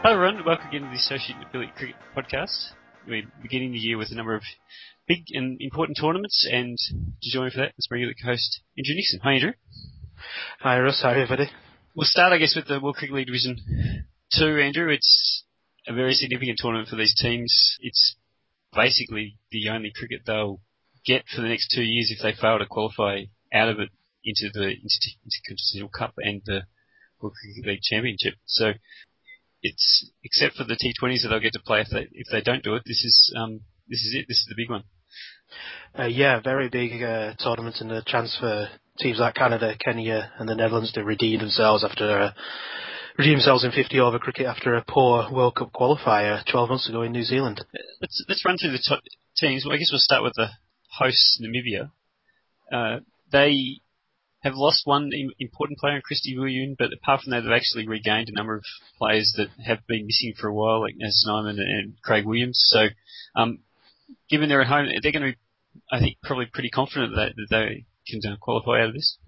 Hello everyone, welcome again to the Associate Affiliate Cricket Podcast. We're beginning the year with a number of big and important tournaments, and to join for that is my regular co-host, Andrew Nixon. Hi Andrew. Hi Russ, how everybody? We'll start, I guess, with the World Cricket League Division 2, Andrew. It's a very significant tournament for these teams. It's basically the only cricket they'll get for the next 2 years if they fail to qualify out of it into the Intercontinental Cup and the World Cricket League Championship. So it's, except for the T20s that they'll get to play if they don't do it, this is it. This is the big one. Very big tournament, and the chance for teams like Canada, Kenya, and the Netherlands to redeem themselves in 50 over cricket after a poor World Cup qualifier 12 months ago in New Zealand. Let's run through the teams. Well, I guess we'll start with the hosts, Namibia. They have lost one important player in Christy Williams, but apart from that, they've actually regained a number of players that have been missing for a while, like Naz Snyman and Craig Williams. So, given they're at home, they're going to be, I think, probably pretty confident that they can qualify out of this.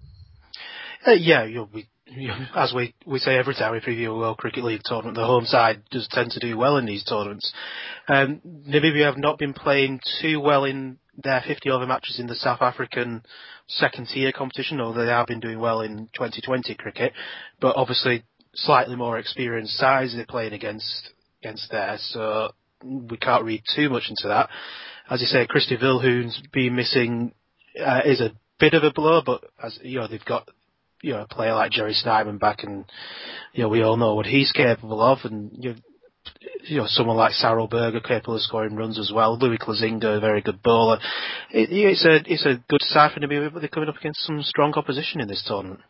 As we say every time we preview a World Cricket League tournament, the home side does tend to do well in these tournaments. Namibia have not been playing too well in their 50 over matches in the South African second tier competition, although they have been doing well in 2020 cricket, but obviously slightly more experienced sides they're playing against there, so we can't read too much into that. As you say, Christy Wilhuen's been missing is a bit of a blow, but as you know, they've got a player like Jerry Snyman back, and we all know what he's capable of, and someone like Sarel Berger capable of scoring runs as well. Louis Klazinga, a very good bowler. It's a good side for Namibia, but they're coming up against some strong opposition in this tournament.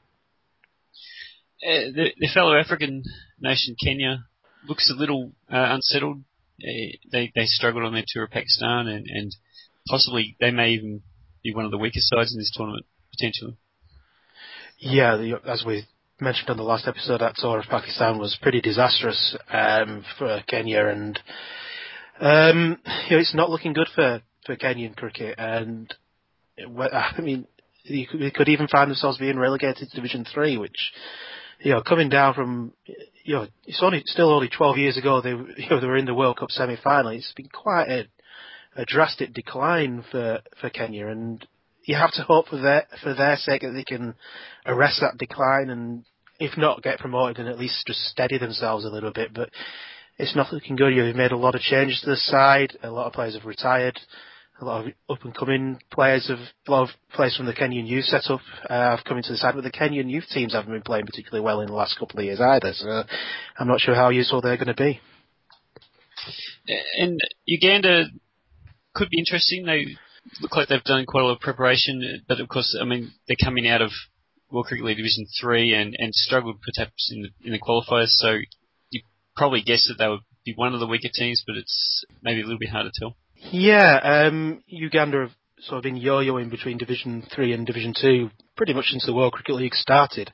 The fellow African nation, Kenya, looks a little unsettled. They struggled on their tour of Pakistan, and possibly they may even be one of the weaker sides in this tournament, potentially. Yeah, as we mentioned on the last episode, that tour of Pakistan was pretty disastrous for Kenya, and it's not looking good for Kenyan cricket. And I mean, they could even find themselves being relegated to Division 3, which, coming down from, it's still only 12 years ago they were in the World Cup semi-final. It's been quite a drastic decline for Kenya, and you have to hope for their sake that they can arrest that decline and, if not get promoted, and at least just steady themselves a little bit. But it's not looking good. You've made a lot of changes to the side. A lot of players have retired. A lot of up-and-coming players a lot of players from the Kenyan youth setup have come into the side, but the Kenyan youth teams haven't been playing particularly well in the last couple of years either. So I'm not sure how useful they're going to be. And Uganda could be interesting. They look like they've done quite a lot of preparation, but of course, I mean, they're coming out of World Cricket League Division 3 and struggled perhaps in the qualifiers, so you probably guess that they would be one of the weaker teams, but it's maybe a little bit hard to tell. Yeah, Uganda have sort of been yo-yoing between Division 3 and Division 2 pretty much since the World Cricket League started.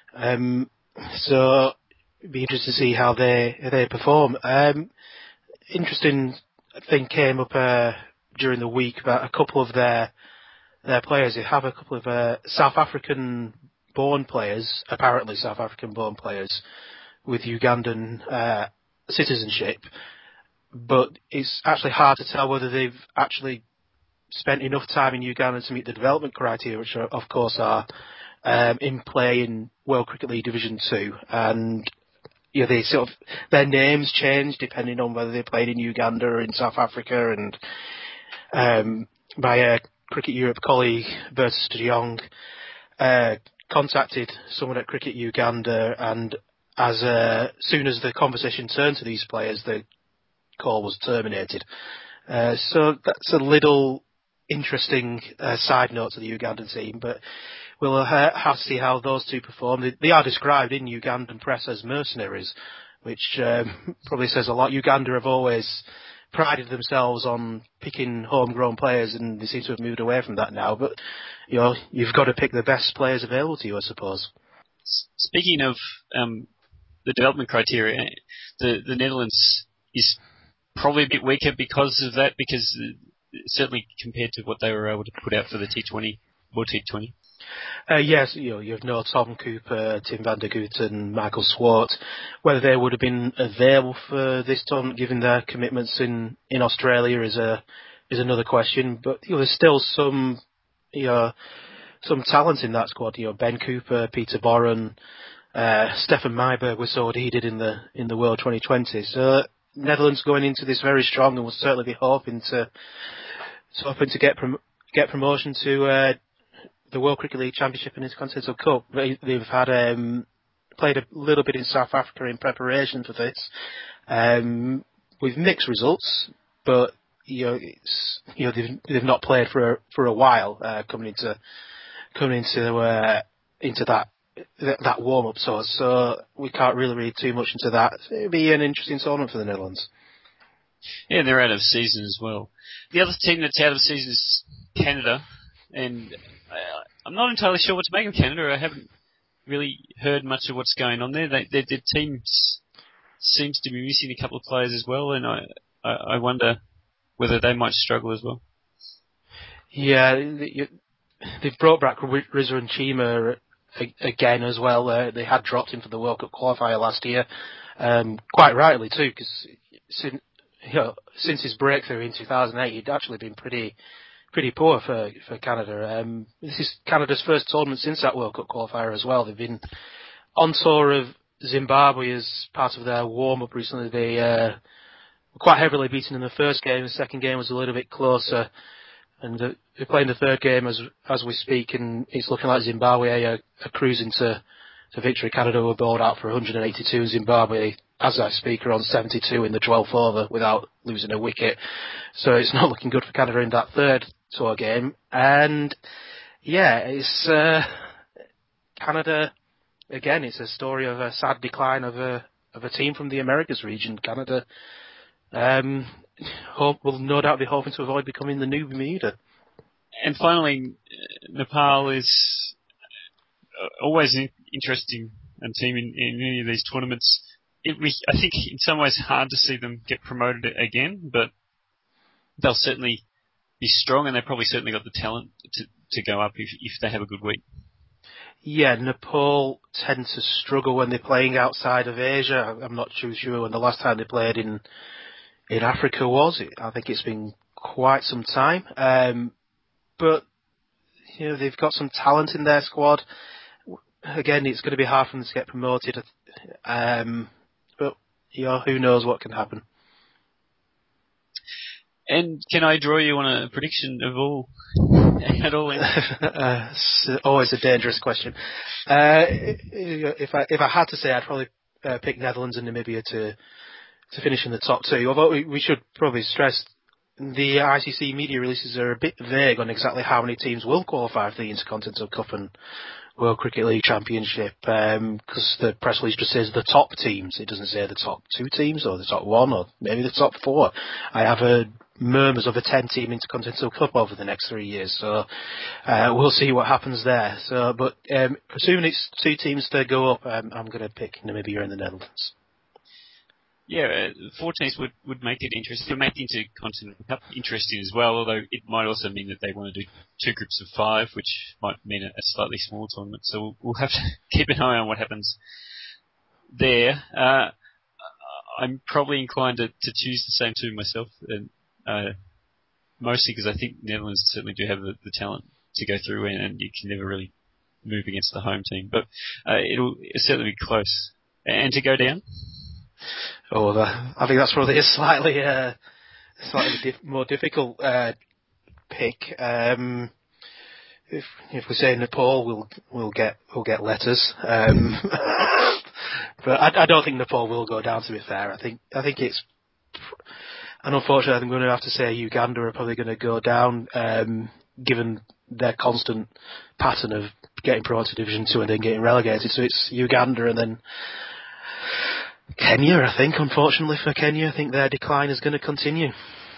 So it'd be interesting to see how they perform. Interesting thing came up during the week about a couple of their players. They have a couple of South African-born players, apparently South African-born players, with Ugandan citizenship. But it's actually hard to tell whether they've actually spent enough time in Uganda to meet the development criteria, which are, of course are in play in World Cricket League Division 2. And they sort of, their names change depending on whether they played in Uganda or in South Africa. And my Cricket Europe colleague, Bertus de Jong, contacted someone at Cricket Uganda, and as soon as the conversation turned to these players, the call was terminated. So that's a little interesting side note to the Ugandan team, but we'll have to see how those two perform. They are described in Ugandan press as mercenaries, which probably says a lot. Uganda have always prided themselves on picking homegrown players, and they seem to have moved away from that now. But you've got to pick the best players available to you, I suppose. Speaking of the development criteria, the Netherlands is probably a bit weaker because of that, because certainly compared to what they were able to put out for the T20 or T20. Yes, you have no Tom Cooper, Tim van der Goot and Michael Swart. Whether they would have been available for this tournament given their commitments in Australia is another question. But there's still some some talent in that squad. Ben Cooper, Peter Boren, Stefan Myberg we saw what he did in the World 2020. So Netherlands going into this very strong and will certainly be hoping to get promotion to the World Cricket League Championship and Intercontinental Cup. They've had played a little bit in South Africa in preparation for this, with mixed results, but they've not played for a while coming into that warm up. So we can't really read too much into that. It'll be an interesting tournament for the Netherlands. Yeah, they're out of season as well. The other team that's out of season is Canada, and I'm not entirely sure what to make of Canada. I haven't really heard much of what's going on there. Their team seems to be missing a couple of players as well, and I wonder whether they might struggle as well. Yeah, they've brought back Rizwan Chima again as well. They had dropped him for the World Cup qualifier last year, quite rightly too, because since his breakthrough in 2008, he'd actually been pretty poor for Canada. This is Canada's first tournament since that World Cup qualifier as well. They've been on tour of Zimbabwe as part of their warm-up recently. They were quite heavily beaten in the first game. The second game was a little bit closer. And they're playing the third game as we speak, and it's looking like Zimbabwe are cruising to victory. Canada were bowled out for 182. Zimbabwe, as I speak, are on 72 in the 12th over without losing a wicket. So it's not looking good for Canada in that third tour game. And yeah, it's Canada again. It's a story of a sad decline of a team from the Americas region. Canada will no doubt be hoping to avoid becoming the new Bermuda. And finally, Nepal is always an interesting team in any of these tournaments. I think in some ways hard to see them get promoted again, but they'll certainly be strong, and they've probably certainly got the talent to go up if they have a good week. Yeah, Nepal tend to struggle when they're playing outside of Asia. I'm not too sure when the last time they played in Africa was. I think it's been quite some time. But they've got some talent in their squad. Again, it's going to be hard for them to get promoted. But who knows what can happen. And can I draw you on a prediction of all at all? It's always a dangerous question. If I had to say, I'd probably pick Netherlands and Namibia to finish in the top two. Although we should probably stress the ICC media releases are a bit vague on exactly how many teams will qualify for the Intercontinental Cup and World Cricket League Championship, because the press release just says the top teams. It doesn't say the top two teams or the top one or maybe the top four. I have heard murmurs of a 10-team Intercontinental Cup over the next 3 years, so we'll see what happens there. But assuming it's two teams to go up, I'm going to pick Namibia and the Netherlands. Yeah, 4 teams would make it interesting. It would make the Intercontinental Cup interesting as well, although it might also mean that they want to do 2 groups of 5, which might mean a slightly smaller tournament. So we'll have to keep an eye on what happens there. I'm probably inclined to choose the same 2 myself, mostly because I think Netherlands certainly do have the talent to go through, and you can never really move against the home team. But it'll certainly be close. And to go down? I think that's probably a slightly more difficult pick. If we say Nepal, we'll get letters. But I don't think Nepal will go down. To be fair, I think it's. And unfortunately, I'm going to have to say Uganda are probably going to go down, given their constant pattern of getting promoted to Division 2 and then getting relegated. So it's Uganda and then Kenya, I think. Unfortunately for Kenya, I think their decline is going to continue.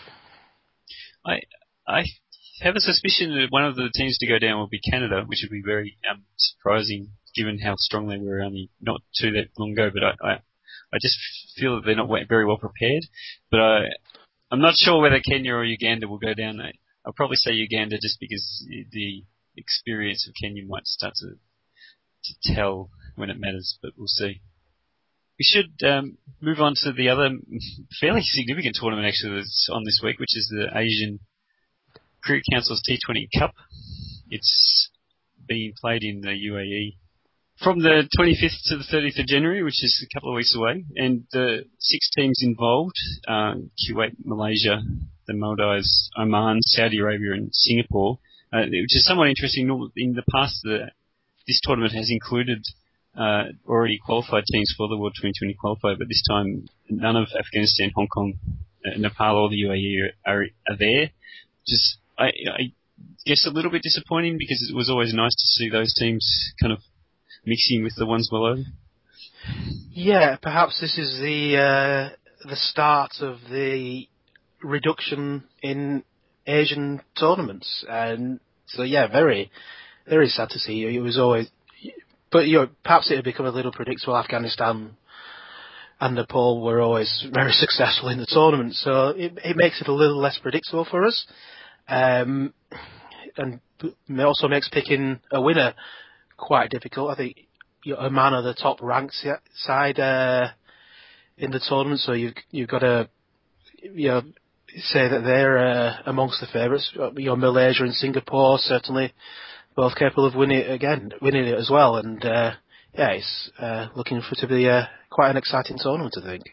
I have a suspicion that one of the teams to go down will be Canada, which would be very surprising given how strong they were only not too that long ago. But I just feel that they're not very well prepared. But I'm not sure whether Kenya or Uganda will go down. I'll probably say Uganda just because the experience of Kenya might start to tell when it matters, but we'll see. We should move on to the other fairly significant tournament actually that's on this week, which is the Asian Cricket Council's T20 Cup. It's being played in the UAE from the 25th to the 30th of January, which is a couple of weeks away, and the 6 teams involved, Kuwait, Malaysia, the Maldives, Oman, Saudi Arabia and Singapore, which is somewhat interesting. In the past, this tournament has included already qualified teams for the World 2020 qualifier, but this time none of Afghanistan, Hong Kong, Nepal or the UAE are there. Just, I guess a little bit disappointing because it was always nice to see those teams kind of mixing with the ones below. Yeah, perhaps this is the start of the reduction in Asian tournaments, and so yeah, very, very sad to see. It was always, but perhaps it had become a little predictable. Afghanistan and Nepal were always very successful in the tournament, so it makes it a little less predictable for us, and it also makes picking a winner quite difficult. I think Oman are the top ranked side in the tournament, so you've got to say that they're amongst the favourites. Malaysia and Singapore certainly both capable of winning it as well, and it's looking for it to be quite an exciting tournament, I think.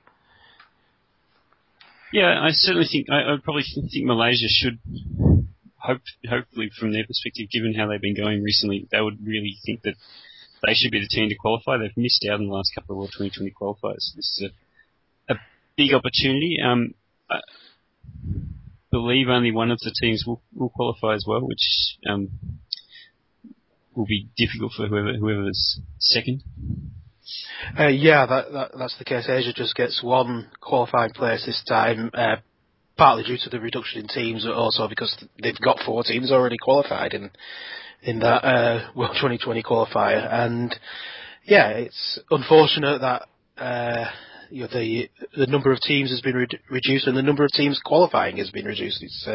Yeah, I certainly think I probably think Malaysia should. Hopefully, from their perspective, given how they've been going recently, they would really think that they should be the team to qualify. They've missed out in the last couple of World 2020 qualifiers. This is a big opportunity. I believe only one of the teams will qualify as well, which will be difficult for whoever's second. That's the case. Asia just gets one qualifying place this time, partly due to the reduction in teams, but also because they've got 4 teams already qualified in that World 2020 qualifier. And yeah, it's unfortunate that the number of teams has been reduced and the number of teams qualifying has been reduced. It's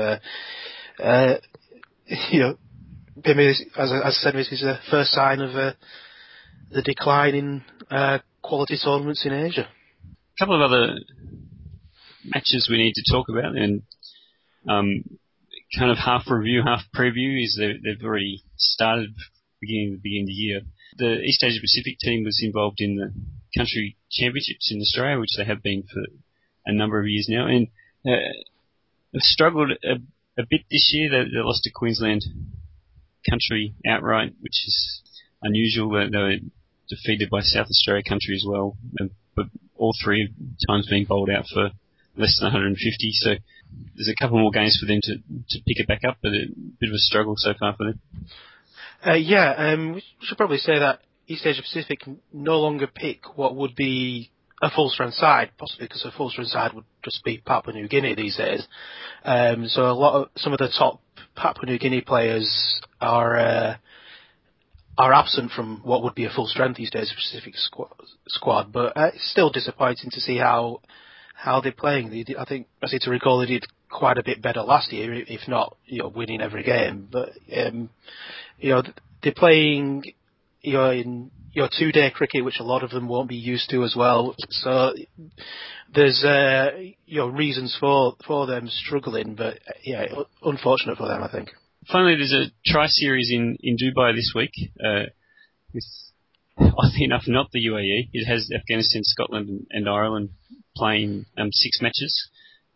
maybe, as I said, this is a first sign of the decline in quality tournaments in Asia. A couple of other matches we need to talk about, and kind of half review, half preview, is they've already started beginning of the year. The East Asia Pacific team was involved in the country championships in Australia, which they have been for a number of years now, and they've struggled a bit this year. They lost to Queensland country outright, which is unusual. They were defeated by South Australia country as well, but all 3 times being bowled out for less than 150. So there's a couple more games for them to pick it back up, but a bit of a struggle so far for them. We should probably say that East Asia Pacific no longer pick what would be a full-strength side, possibly because a full-strength side would just be Papua New Guinea these days. So some of the top Papua New Guinea players are absent from what would be a full-strength East Asia Pacific squad, but it's still disappointing to see how they're playing. I think, I seem to recall, they did quite a bit better last year, if not winning every game. But they're playing in 2-day cricket, which a lot of them won't be used to as well. So there's reasons for them struggling, but unfortunate for them, I think. Finally, there's a tri-series in Dubai this week, with, oddly enough, not the UAE. It has Afghanistan, Scotland and Ireland playing 6 matches.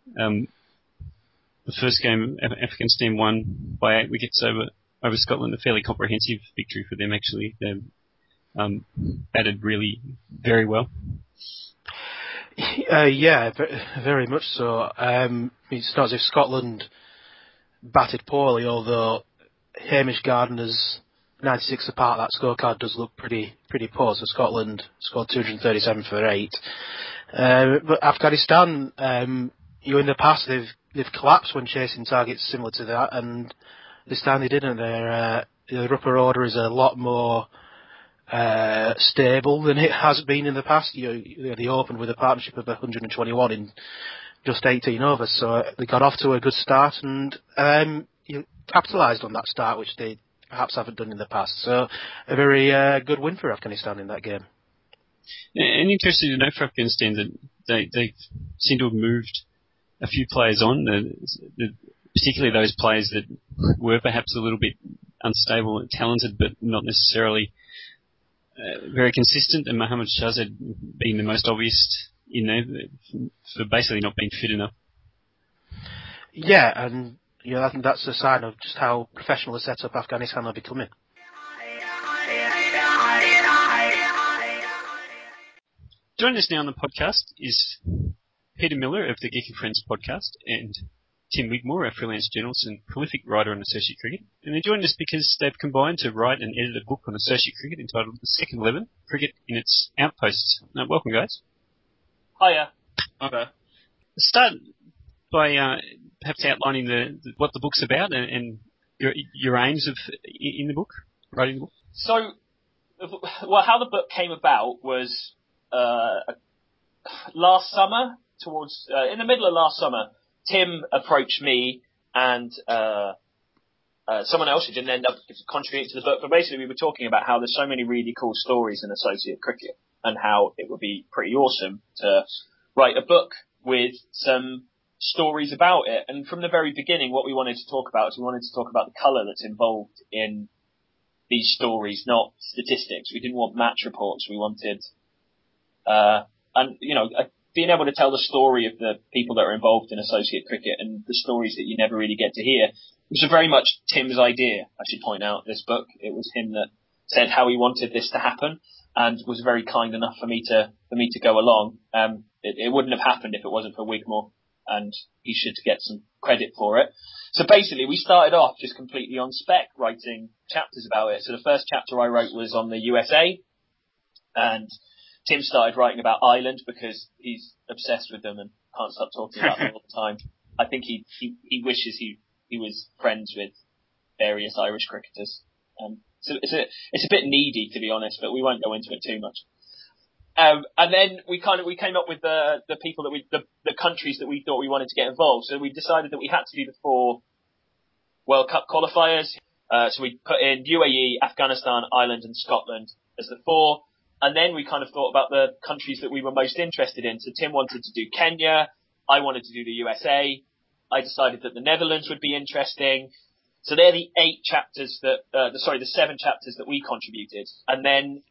The first game, Afghanistan won by 8 wickets over Scotland, a fairly comprehensive victory for them, actually. They batted really very well. Very much so. It's not as if Scotland batted poorly, although Hamish Gardner's 96 apart, that scorecard does look pretty poor. So Scotland scored 237 for 8. But Afghanistan, in the past they've collapsed when chasing targets similar to that, and this time they didn't. Their upper order is a lot more stable than it has been in the past. They opened with a partnership of 121 in just 18 overs, so they got off to a good start and capitalised on that start, which they perhaps haven't done in the past. So a very good win for Afghanistan in that game. And interesting to note for Afghanistan that they seem to have moved a few players on, particularly those players that were perhaps a little bit unstable and talented, but not necessarily very consistent, and Mohammad Shahzad being the most obvious in there for basically not being fit enough. Yeah, and I think that's a sign of just how professional a setup Afghanistan are becoming. Joining us now on the podcast is Peter Miller of the Geeky Friends podcast and Tim Wigmore, a freelance journalist and prolific writer on associate cricket. And they're joining us because they've combined to write and edit a book on associate cricket entitled The Second 11, Cricket in its Outposts. Welcome, guys. Hiya. Okay. Start by perhaps outlining what the book's about and your aims in the book, writing the book. So, how the book came about was last summer, in the middle of last summer, Tim approached me and someone else who didn't end up contributing to the book, but basically we were talking about how there's so many really cool stories in associate cricket and how it would be pretty awesome to write a book with some stories about it. And from the very beginning, what we wanted to talk about is we wanted to talk about the colour that's involved in these stories, not statistics. We didn't want match reports. We wanted, being able to tell the story of the people that are involved in associate cricket and the stories that you never really get to hear. It was very much Tim's idea, I should point out, this book. It was him that said how he wanted this to happen and was very kind enough for me to go along. It wouldn't have happened if it wasn't for Wigmore, and he should get some credit for it. So basically, we started off just completely on spec, writing chapters about it. So the first chapter I wrote was on the USA, and Tim started writing about Ireland because he's obsessed with them and can't stop talking about them all the time. I think he wishes he was friends with various Irish cricketers. So it's a bit needy, to be honest, but we won't go into it too much. And then we came up with the people that the countries that we thought we wanted to get involved. So we decided that we had to do the 4 World Cup qualifiers. So we put in UAE, Afghanistan, Ireland and Scotland as the 4. And then we kind of thought about the countries that we were most interested in. So Tim wanted to do Kenya. I wanted to do the USA. I decided that the Netherlands would be interesting. So they're the 7 chapters that we contributed. And then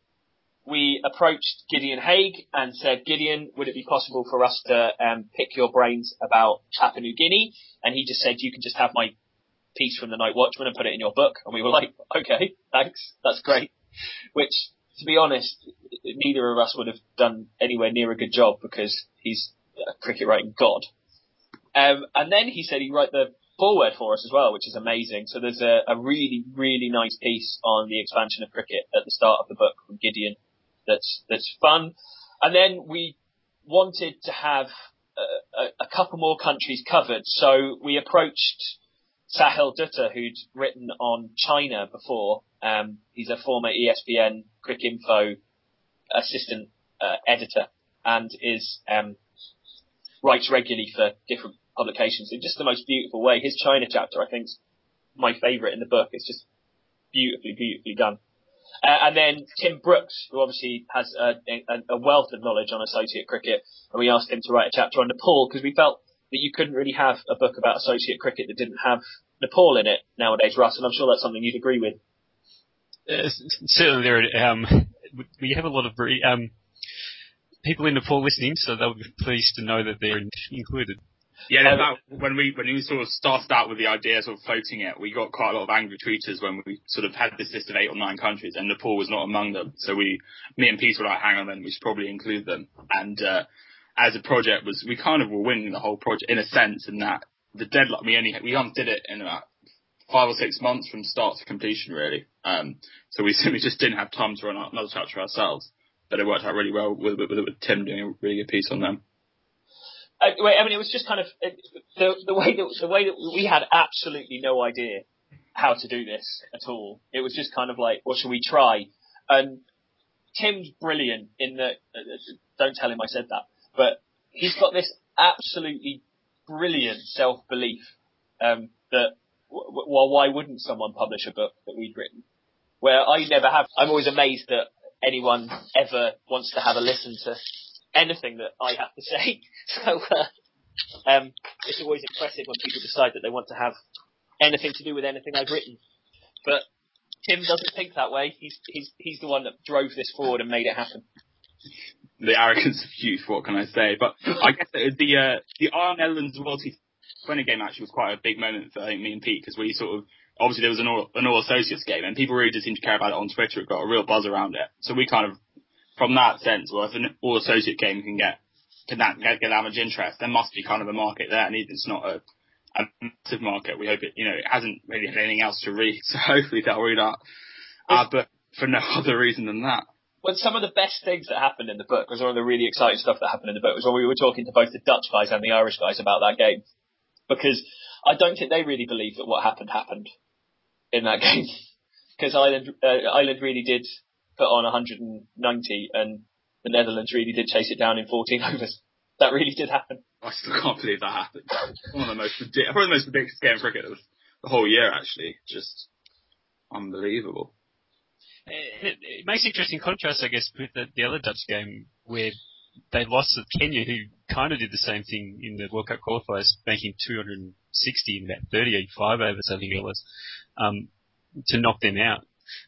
we approached Gideon Haigh and said, Gideon, would it be possible for us to pick your brains about Papua New Guinea? And he just said, you can just have my piece from the Night Watchman and put it in your book. And we were like, okay, thanks. That's great. Which, to be honest, neither of us would have done anywhere near a good job because he's a cricket writing god. And then he said he'd write the foreword for us as well, which is amazing. So there's a really, really nice piece on the expansion of cricket at the start of the book from Gideon that's fun. And then we wanted to have a couple more countries covered. So we approached Sahil Dutta, who'd written on China before. He's a former ESPN Cricinfo assistant editor and writes regularly for different publications in just the most beautiful way. His China chapter, I think, is my favourite in the book. It's just beautifully, beautifully done. And then Tim Brooks, who obviously has a wealth of knowledge on associate cricket, and we asked him to write a chapter on Nepal because we felt that you couldn't really have a book about associate cricket that didn't have Nepal in it nowadays, Russ, and I'm sure that's something you'd agree with. Certainly, we have a lot of people in Nepal listening, so they'll be pleased to know that they're included. Yeah, when we sort of started out with the idea of floating it, we got quite a lot of angry tweeters when we sort of had this list of 8 or 9 countries, and Nepal was not among them. So me and Peter were like, hang on, then we should probably include them. And as a project we kind of were winning the whole project in a sense, in that the deadline we did it in about 5 or 6 months from start to completion, really. So we simply just didn't have time to run another chapter ourselves, but it worked out really well with Tim doing a really good piece on them. I mean, it was just kind of the way that we had absolutely no idea how to do this at all. It was just kind of like, well, should we try? And Tim's brilliant in that. Don't tell him I said that, but he's got this absolutely brilliant self-belief that well, why wouldn't someone publish a book that we'd written? Where I never have. I'm always amazed that anyone ever wants to have a listen to anything that I have to say. So it's always impressive when people decide that they want to have anything to do with anything I've written. But Tim doesn't think that way. He's the one that drove this forward and made it happen. The arrogance of youth, what can I say? But I guess the Ireland Netherlands World T20 game actually was quite a big moment for me and Pete, because we sort of, obviously there was an all associates game and people really did seem to care about it on Twitter. It got a real buzz around it. So we kind of, from that sense, well, if an all associate game can get that much interest, there must be kind of a market there, and it's not a massive market. We hope it, it hasn't really had anything else to read, so hopefully they'll read that. But for no other reason than that. Well, some of the best things that happened in the book was one of the really exciting stuff that happened in the book was when we were talking to both the Dutch guys and the Irish guys about that game. Because I don't think they really believed that what happened in that game. Because Ireland really did put on 190 and the Netherlands really did chase it down in 14 overs. That really did happen. I still can't believe that happened. One of the most ridiculous game of cricket of the whole year, actually. Just unbelievable. It makes interesting contrast, I guess, with the other Dutch game where they lost to Kenya, who kind of did the same thing in the World Cup qualifiers, making 260 in about 35 overs, I think it was, to knock them out.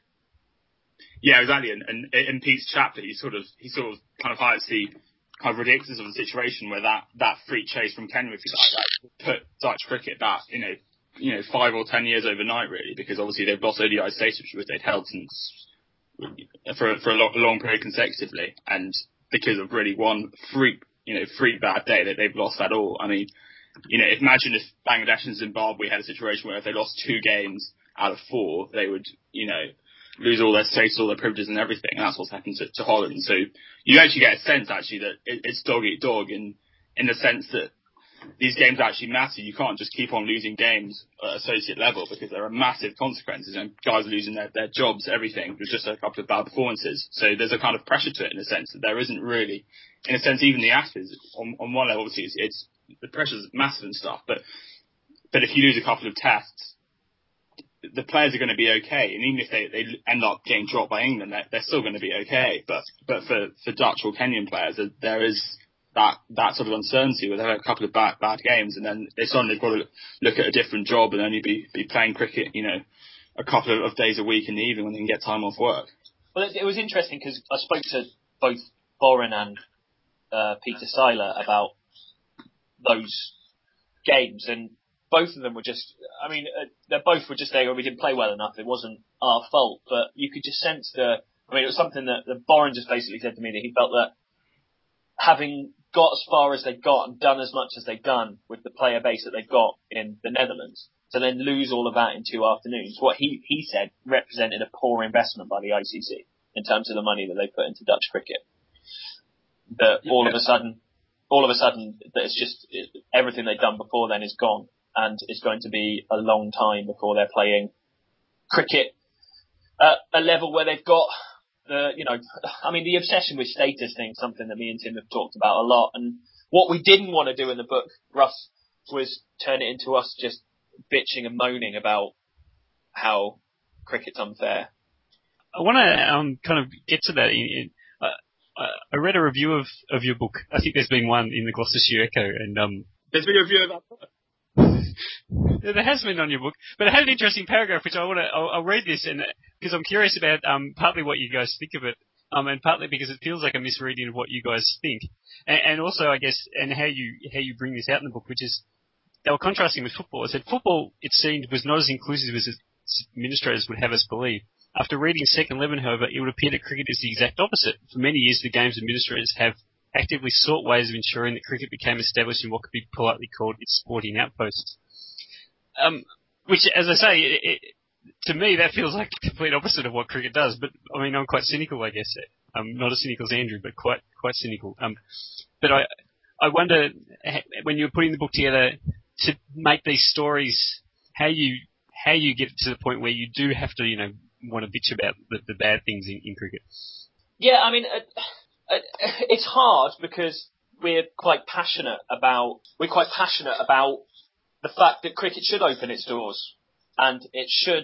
Yeah, exactly. And Pete's chapter, he sort of kind of highlights the kind of ridiculous of the situation where that freak chase from Kenya, if you like, that put Dutch cricket back, 5 or 10 years overnight, really, because obviously they've lost ODI status, which they'd held since for a long period consecutively, and because of really one freak bad day that they've lost that all. I mean, imagine if Bangladesh and Zimbabwe had a situation where if they lost 2 games out of 4, they would, lose all their status, all their privileges and everything, and that's what's happened to Holland. So you actually get a sense, actually, that it's dog eat dog in the sense that these games actually matter. You can't just keep on losing games at associate level because there are massive consequences and guys are losing their jobs, everything, with just a couple of bad performances. So there's a kind of pressure to it in a sense that there isn't really, in a sense, even the Ashes, on one level, obviously, it's the pressure's massive and stuff, but if you lose a couple of tests, the players are going to be okay, and even if they end up getting dropped by England, they're still going to be okay. But for Dutch or Kenyan players, there is that sort of uncertainty where they've had a couple of bad games, and then they suddenly got to look at a different job and only be playing cricket, a couple of days a week in the evening when they can get time off work. Well, it was interesting because I spoke to both Boren and Peter Seiler about those games, and both of them were just, they both were just saying, we didn't play well enough, it wasn't our fault, but you could just sense it was something that Boren just basically said to me, that he felt that having got as far as they got and done as much as they've done with the player base that they've got in the Netherlands, to then lose all of that in 2 afternoons, what he said represented a poor investment by the ICC in terms of the money that they put into Dutch cricket. That all of a sudden, that it's just everything they've done before then is gone, and it's going to be a long time before they're playing cricket at a level where they've got the obsession with status thing, something that me and Tim have talked about a lot. And what we didn't want to do in the book, Russ, was turn it into us just bitching and moaning about how cricket's unfair. I want to kind of get to that. I read a review of your book. I think there's been one in the Gloucestershire Echo, and there's been a review of that book. There has been on your book, but it had an interesting paragraph which I'll read this, and because I'm curious about partly what you guys think of it, and partly because it feels like a misreading of what you guys think, and also I guess and how you bring this out in the book, which is they were contrasting with football. It said football, it seemed, was not as inclusive as its administrators would have us believe. After reading Second 11, however, it would appear that cricket is the exact opposite. For many years, the game's administrators have actively sought ways of ensuring that cricket became established in what could be politely called its sporting outposts. Which, as I say, to me, that feels like the complete opposite of what cricket does. But, I'm quite cynical, I guess. Not as cynical as Andrew, but quite cynical. But I wonder, when you're putting the book together, to make these stories, how you get to the point where you do have to, want to bitch about the bad things in cricket. Yeah, it's hard because we're quite passionate about the fact that cricket should open its doors and it should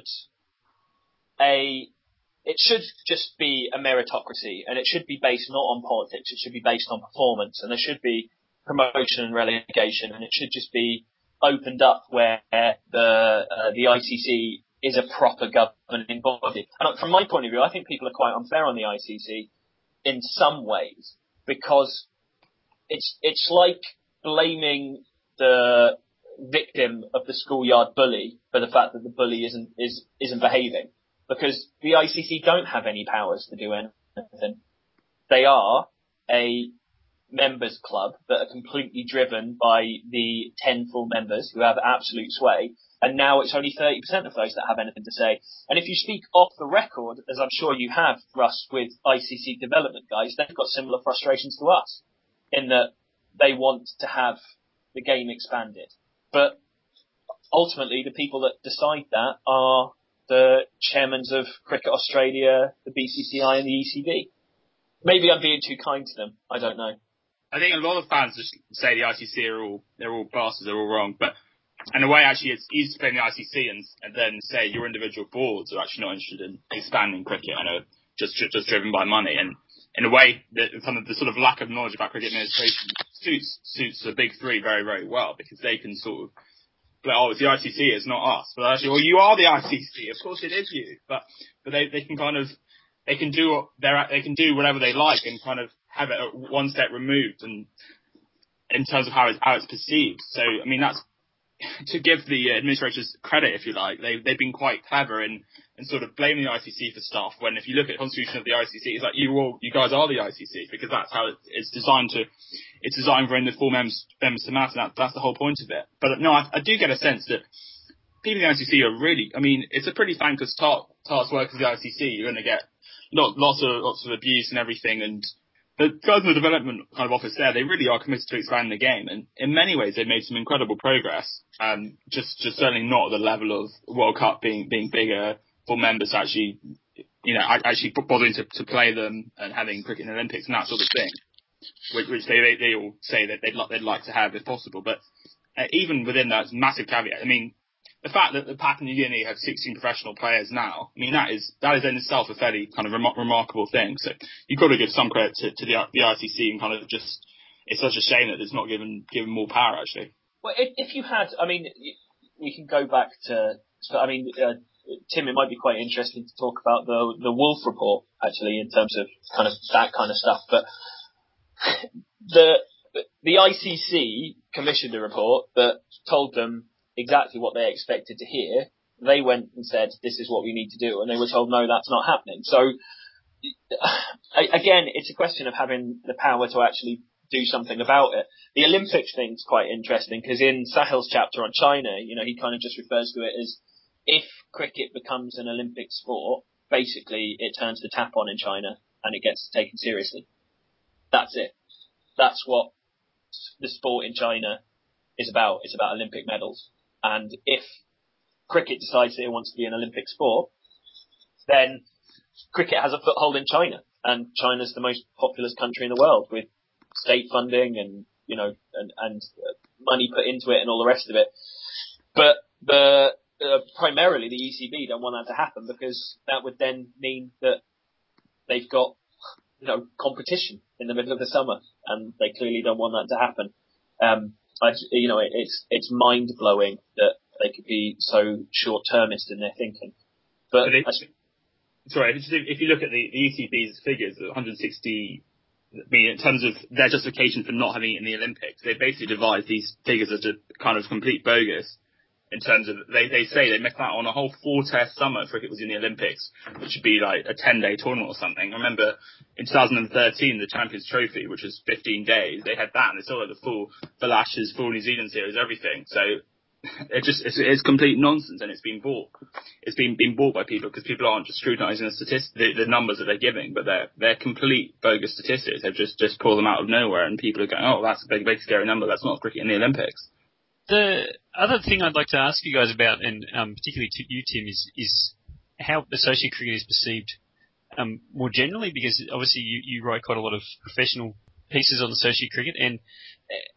just be a meritocracy, and it should be based not on politics. It should be based on performance, and there should be promotion and relegation, and it should just be opened up where the ICC is a proper governing body. And from my point of view, I think people are quite unfair on the ICC in some ways, because it's like blaming the victim of the schoolyard bully for the fact that the bully isn't behaving, because the ICC don't have any powers to do anything. They are a members club that are completely driven by the 10 full members who have absolute sway, and now it's only 30% of those that have anything to say. And if you speak off the record, as I'm sure you have, Russ, with ICC development guys, they've got similar frustrations to us in that they want to have the game expanded. But ultimately, the people that decide that are the chairmen of Cricket Australia, the BCCI and the ECB. Maybe I'm being too kind to them. I don't know. I think a lot of fans just say the ICC they're all bastards, they're all wrong. But in a way, actually, it's easy to blame the ICC and then say your individual boards are actually not interested in expanding cricket. I know, just driven by money. And in a way, the sort of lack of knowledge about cricket administration suits the big three very, very well, because they can sort of, it's the ICC, it's not us. But actually, well, you are the ICC. Of course, it is you. But they can kind of, they can do whatever they like and kind of have it one step removed, and in terms of how it's perceived. So, I mean, that's to give the administrators credit, if you like. They've been quite clever in sort of blaming the ICC for stuff, when if you look at the constitution of the ICC, it's like you guys are the ICC, because that's how it's designed for the full members to matter. That's the whole point of it. But no, I do get a sense that people in the ICC are really, I mean, it's a pretty thankless task work as the ICC. You're going to get lots of abuse and everything, and the guys in the development kind of office there, they really are committed to expanding the game, and in many ways they've made some incredible progress. Just certainly not at the level of World Cup being bigger for members actually bothering to play them and having cricket in the Olympics and that sort of thing, which they all say that they'd like to have if possible. But even within that massive caveat, I mean, the fact that the Papua New Guinea have 16 professional players now, I mean, that is in itself a fairly kind of remarkable thing. So you've got to give some credit to the ICC, and kind of just, it's such a shame that it's not given more power, actually. Well, if you had, I mean, we can go back to, I mean, Tim, it might be quite interesting to talk about the Wolf report, actually, in terms of kind of that kind of stuff. But the ICC commissioned a report that told them exactly what they expected to hear. They went and said, this is what we need to do. And they were told, no, that's not happening. So, again, it's a question of having the power to actually do something about it. The Olympics thing's quite interesting, because in Sahil's chapter on China, he kind of just refers to it as, if cricket becomes an Olympic sport, basically it turns the tap on in China and it gets taken seriously. That's it. That's what the sport in China is about. It's about Olympic medals. And if cricket decides that it wants to be an Olympic sport, then cricket has a foothold in China, and China's the most populous country in the world, with state funding and and money put into it and all the rest of it. But primarily the ECB don't want that to happen, because that would then mean that they've got competition in the middle of the summer, and they clearly don't want that to happen. It's mind blowing that they could be so short-termist in their thinking. But if you look at the ECB's figures, 160, I mean, in terms of their justification for not having it in the Olympics, they basically devised these figures as a kind of complete bogus. In terms of, they say they missed out on a whole 4-test summer if cricket was in the Olympics, which would be like a 10-day tournament or something. I remember in 2013, the Champions Trophy, which was 15 days, they had that, and they still had the full Ashes, full New Zealand series, everything. So it's complete nonsense, and it's been bought. It's been bought by people, because people aren't just scrutinising the numbers that they're giving, but they're complete bogus statistics. They've just pulled them out of nowhere, and people are going, oh, that's a big scary number. That's not cricket in the Olympics. The other thing I'd like to ask you guys about, and particularly to you, Tim, is how associate cricket is perceived more generally, because obviously you write quite a lot of professional pieces on associate cricket, and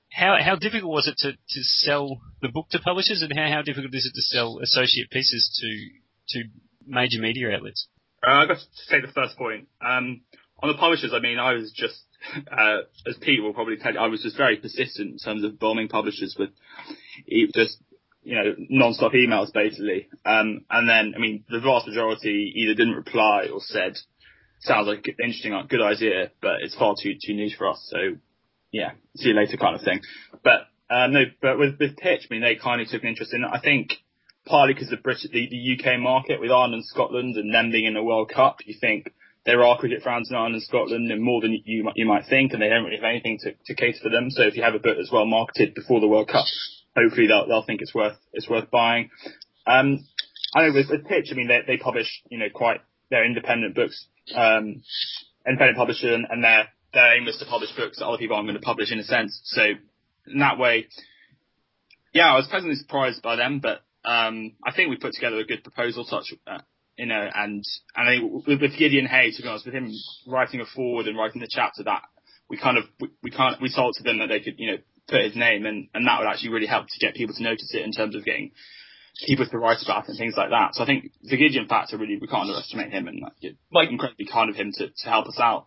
how difficult was it to sell the book to publishers, and how difficult is it to sell associate pieces to major media outlets? I've got to take the first point. On the publishers, I mean, I was just, as Pete will probably tell you, I was just very persistent in terms of bombing publishers with just, non-stop emails, basically. And then, I mean, the vast majority either didn't reply or said, sounds like an interesting, good idea, but it's far too niche for us. So, yeah, see you later kind of thing. But with Pitch, I mean, they kindly took an interest in it. I think partly because the UK market with Ireland and Scotland and them being in the World Cup, you think there are cricket fans in Ireland and Scotland and more than you might think, and they don't really have anything to cater for them. So if you have a book that's well marketed before the World Cup, hopefully they'll think it's worth buying. I know with Pitch, I mean, they publish, they're independent books, independent publisher, and their aim is to publish books that other people aren't going to publish, in a sense. So in that way, yeah, I was pleasantly surprised by them, but I think we put together a good proposal, and I think with Gideon Hay, to be honest, with him writing a foreword and writing the chapter, that we sold to them that they could, put his name, and that would actually really help to get people to notice it in terms of getting people to write about it and things like that. So I think the Gideon factor, really, we can't underestimate him, and like incredibly kind of him to help us out.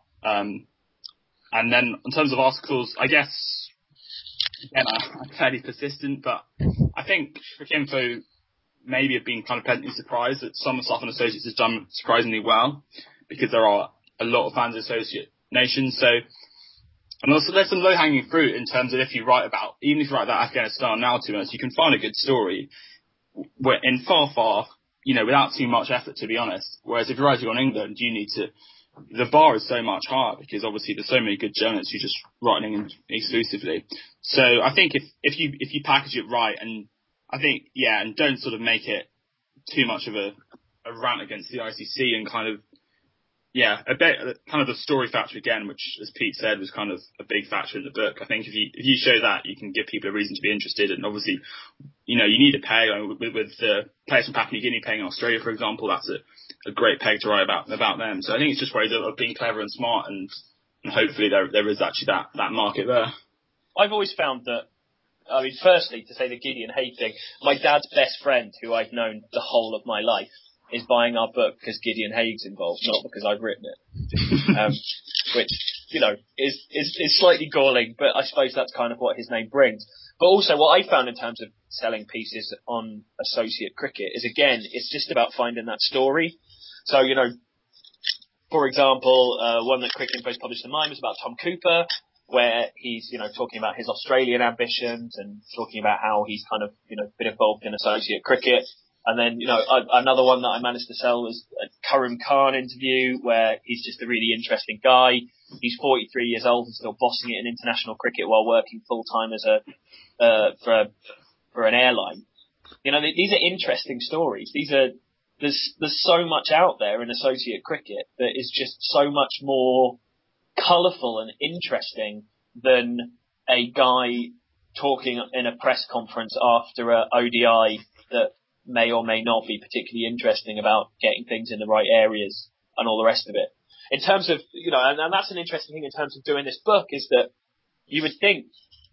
And then in terms of articles, I guess, again, I'm fairly persistent, but I think Cricinfo maybe have been kind of pleasantly surprised that some stuff on Associates has done surprisingly well, because there are a lot of fans of Associate nations. So, and also there's some low-hanging fruit in terms of even if you write about Afghanistan now too much, you can find a good story in far, without too much effort, to be honest. Whereas if you're writing on England, the bar is so much higher, because obviously there's so many good journalists who just write in England exclusively. So I think if you package it right, and I think, and don't sort of make it too much of a rant against the ICC, and kind of, a bit kind of the story factor again, which, as Pete said, was kind of a big factor in the book. I think if you show that, you can give people a reason to be interested. And obviously, you need to pay. With the players from Papua New Guinea paying in Australia, for example, that's a great peg to write about them. So I think it's just ways of being clever and smart, and hopefully there is actually that market there. I've always found that, I mean, firstly, to say the Gideon Hay thing, my dad's best friend, who I've known the whole of my life, is buying our book because Gideon Haig's involved, not because I've written it. Which, is slightly galling, but I suppose that's kind of what his name brings. But also what I found in terms of selling pieces on associate cricket is, again, it's just about finding that story. So, for example, one that Cricinfo's published in mine was about Tom Cooper, where he's, talking about his Australian ambitions and talking about how he's kind of, been involved in associate cricket. And then, another one that I managed to sell was a Karim Khan interview, where he's just a really interesting guy. He's 43 years old and still bossing it in international cricket while working full time as for an airline. These are interesting stories. There's so much out there in associate cricket that is just so much more colourful and interesting than a guy talking in a press conference after a ODI that may or may not be particularly interesting about getting things in the right areas and all the rest of it. In terms of, and that's an interesting thing in terms of doing this book, is that you would think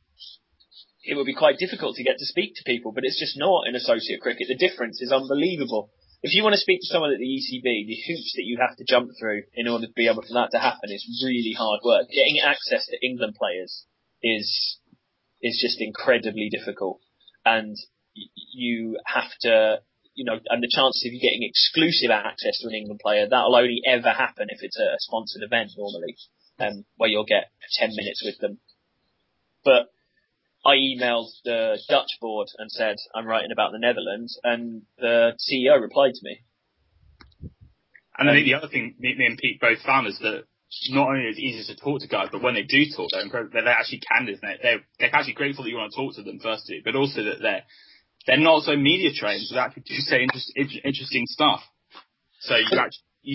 it would be quite difficult to get to speak to people, but it's just not in associate cricket. The difference is unbelievable. If you want to speak to someone at the ECB, the hoops that you have to jump through in order to be able for that to happen is really hard work. Getting access to England players is just incredibly difficult. And you have to, and the chances of you getting exclusive access to an England player, that'll only ever happen if it's a sponsored event normally, where you'll get 10 minutes with them. But I emailed the Dutch board and said, I'm writing about the Netherlands, and the CEO replied to me. And I think the other thing me and Pete both found is that not only is it easier to talk to guys, but when they do talk, they're actually candid. They're actually grateful that you want to talk to them firstly, but also that they're not so media trained, so they actually do say interesting stuff. So you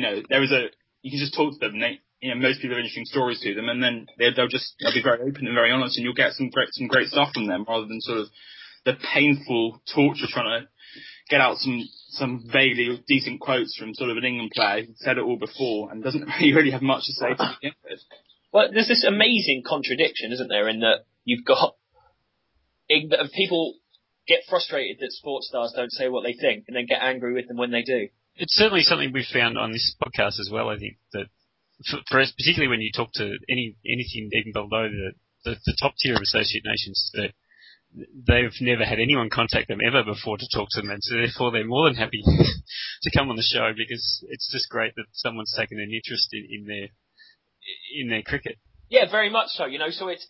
can just talk to them, and most people have interesting stories to them, and then they'll be very open and very honest, and you'll get some great stuff from them, rather than sort of the painful torture trying to get out some vaguely decent quotes from sort of an England player who said it all before and doesn't really have much to say to begin with. Well, there's this amazing contradiction, isn't there, in that you've got people get frustrated that sports stars don't say what they think, and then get angry with them when they do. It's certainly something we've found on this podcast as well. I think that, for us, particularly when you talk to anything even below the top tier of associate nations, that they've never had anyone contact them ever before to talk to them, and so therefore they're more than happy to come on the show, because it's just great that someone's taken an interest in their cricket. Yeah, very much so. So it's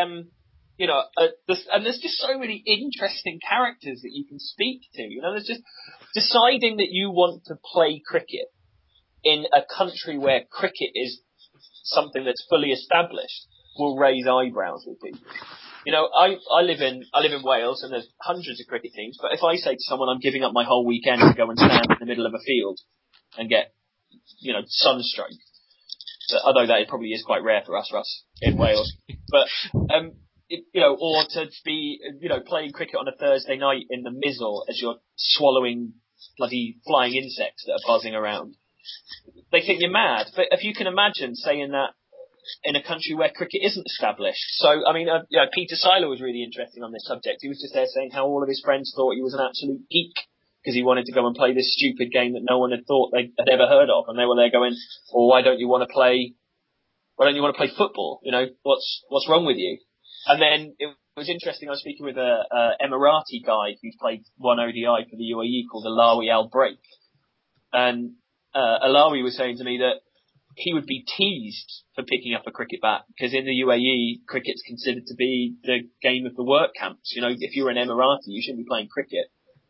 there's just so many interesting characters that you can speak to. There's just deciding that you want to play cricket in a country where cricket is something that's fully established will raise eyebrows with people. I live in Wales, and there's hundreds of cricket teams, but if I say to someone I'm giving up my whole weekend to go and stand in the middle of a field and get, sunstroke, although that probably is quite rare for us, Russ, in Wales, but, or to be, playing cricket on a Thursday night in the mizzle as you're swallowing bloody flying insects that are buzzing around, they think you're mad. But if you can imagine saying that in a country where cricket isn't established. So, Peter Siler was really interesting on this subject. He was just there saying how all of his friends thought he was an absolute geek because he wanted to go and play this stupid game that no one had thought they had ever heard of. And they were there going, well, why don't you want to play football? What's wrong with you? And then it was interesting. I was speaking with a Emirati guy who's played one ODI for the UAE called Alawi Al Break. And Alawi was saying to me that he would be teased for picking up a cricket bat because in the UAE, cricket's considered to be the game of the work camps. If you're an Emirati, you shouldn't be playing cricket.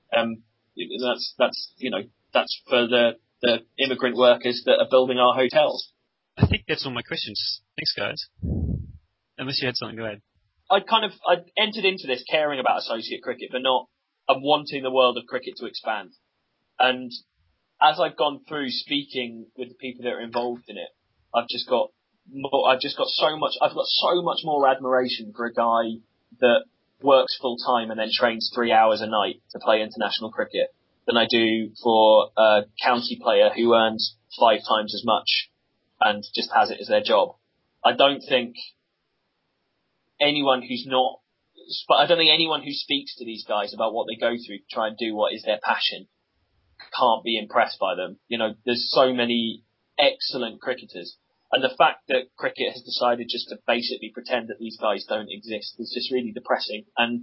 That's for the immigrant workers that are building our hotels. I think that's all my questions. Thanks, guys. Unless you had something to add. I'd entered into this caring about associate cricket, but not wanting the world of cricket to expand. And as I've gone through speaking with the people that are involved in it, I've got so much more admiration for a guy that works full time and then trains 3 hours a night to play international cricket than I do for a county player who earns 5 times as much and just has it as their job. I don't think anyone who speaks to these guys about what they go through to try and do what is their passion can't be impressed by them. There's so many excellent cricketers, and the fact that cricket has decided just to basically pretend that these guys don't exist is just really depressing. And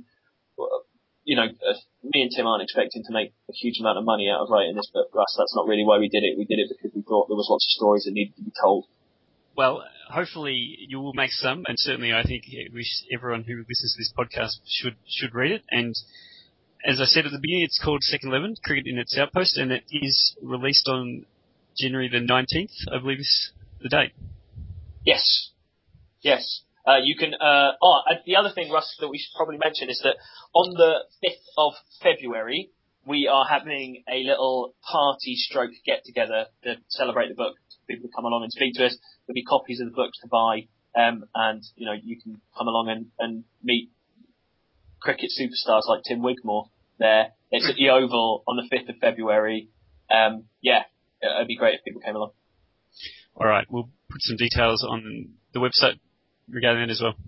me and Tim aren't expecting to make a huge amount of money out of writing this book, Russ. That's not really why we did it. We did it because we thought there was lots of stories that needed to be told. Well, hopefully you will make some, and certainly I think everyone who listens to this podcast should read it. And as I said at the beginning, it's called Second 11, Cricket in its Outpost, and it is released on January the 19th, I believe is the date. Yes. You can, the other thing, Russ, that we should probably mention is that on the 5th of February, we are having a little party stroke get together to celebrate the book. People come along and speak to us. There'll be copies of the books to buy, and, you can come along and meet cricket superstars like Tim Wigmore there. It's at the Oval on the 5th of February. It'd be great if people came along. All right, we'll put some details on the website regarding that as well.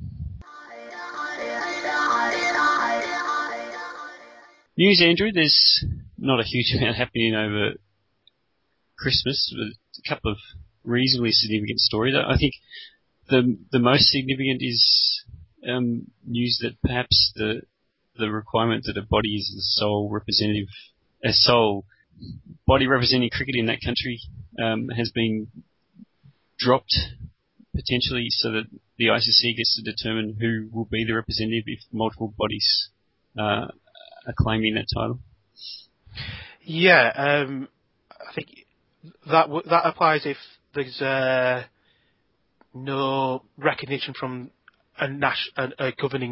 News, Andrew, there's not a huge amount happening over Christmas, but a couple of reasonably significant stories. I think the most significant is news that perhaps the requirement that a body is the sole body representing cricket in that country has been dropped potentially, so that the ICC gets to determine who will be the representative if multiple bodies are claiming that title. Yeah, I think that applies if there's no recognition from a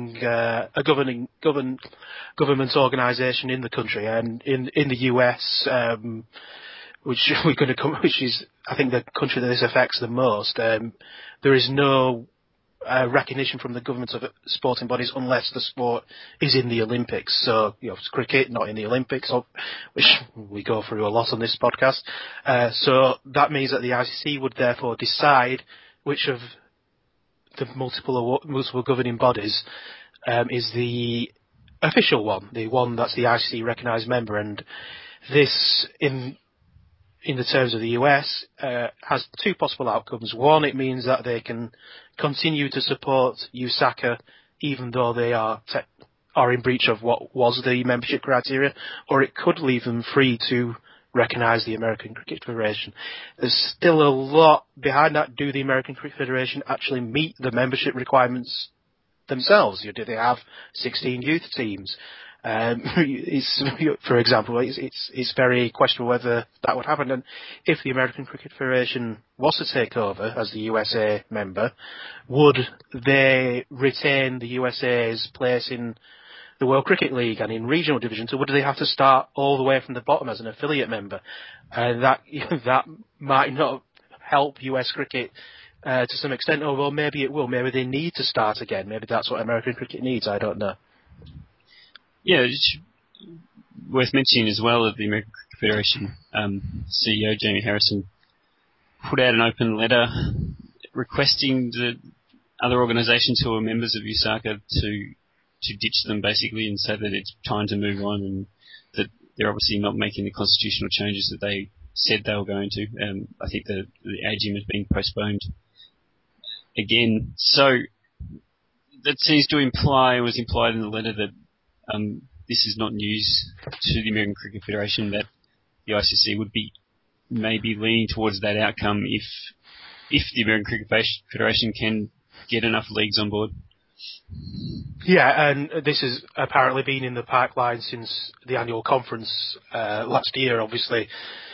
government organisation in the country, and in the US, which is I think the country that this affects the most. There is no recognition from the government of sporting bodies unless the sport is in the Olympics. So, it's cricket, not in the Olympics, which we go through a lot on this podcast. So that means that the ICC would therefore decide which of the multiple governing bodies is the official one, the one that's the ICC recognised member, and this, in the terms of the US, has two possible outcomes. One, it means that they can continue to support USACA even though they are in breach of what was the membership criteria, or it could leave them free to recognise the American Cricket Federation. There's still a lot behind that. Do the American Cricket Federation actually meet the membership requirements themselves? Do they have 16 youth teams? For example, it's very questionable whether that would happen. And if the American Cricket Federation was to take over as the USA member, would they retain the USA's place in the World Cricket League and in regional divisions, or would they have to start all the way from the bottom as an affiliate member? That might not help US cricket to some extent, although maybe it will. Maybe they need to start again. Maybe that's what American cricket needs. I don't know. Yeah, it's worth mentioning as well that the American Cricket Federation CEO Jamie Harrison put out an open letter requesting the other organisations who are members of USACA to ditch them basically and say that it's time to move on, and that they're obviously not making the constitutional changes that they said they were going to. I think the AGM has been postponed again. So that seems to was implied in the letter that this is not news to the American Cricket Federation, that the ICC would be maybe leaning towards that outcome if the American Cricket Federation can get enough leagues on board. Yeah, and this has apparently been in the pipeline since the annual conference last year. Obviously,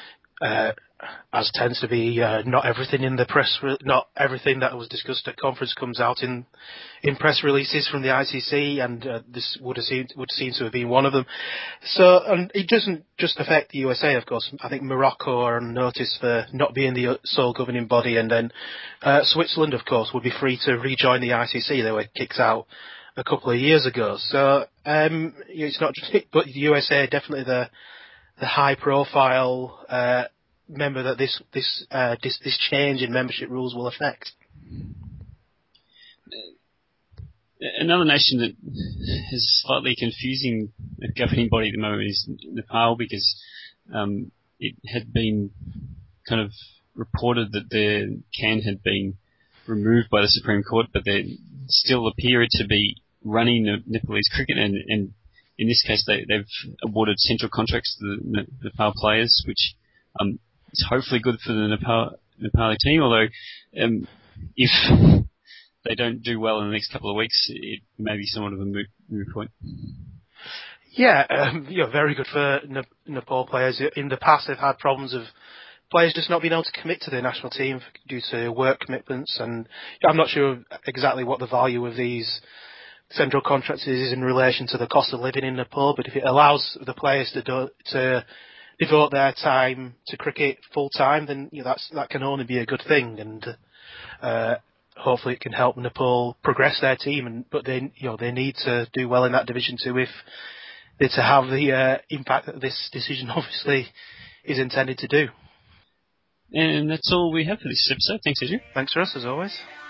as tends to be, not everything in the press, not everything that was discussed at conference comes out in press releases from the ICC, and this would seem to have been one of them. So, and it doesn't just affect the USA, of course. I think Morocco are on notice for not being the sole governing body, and then Switzerland, of course, would be free to rejoin the ICC. They were kicked out a couple of years ago. So it's not just, but the USA definitely the high-profile member that this change in membership rules will affect. Another nation that has slightly confusing governing body at the moment is Nepal, because it had been kind of reported that their can had been removed by the Supreme Court, but they still appear to be running Nepalese cricket, and in this case they've awarded central contracts to the Nepal players, which is hopefully good for the Nepali team, although if they don't do well in the next couple of weeks, it may be somewhat of a moot point. Yeah, very good for Nepal players. In the past, they've had problems of players just not being able to commit to their national team due to work commitments, and I'm not sure exactly what the value of these central contracts is in relation to the cost of living in Nepal, but if it allows the players to devote their time to cricket full time, then that can only be a good thing, and hopefully it can help Nepal progress their team. But they need to do well in that division too if they're to have the impact that this decision obviously is intended to do. And that's all we have for this episode. Thanks, Adrian. Thanks, Russ, as always.